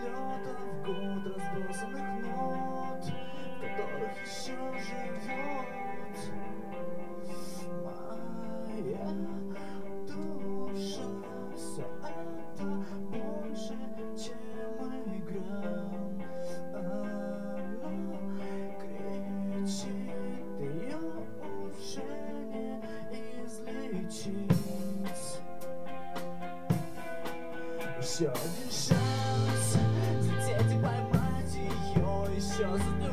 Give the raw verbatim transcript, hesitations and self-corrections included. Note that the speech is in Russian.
счетов, год разбросанных нот, в которых еще живет моя душа. Все это больше, чем игра. Она кричит, ее уже не излечить. Еще один шанс взлететь и поймать ее, еще за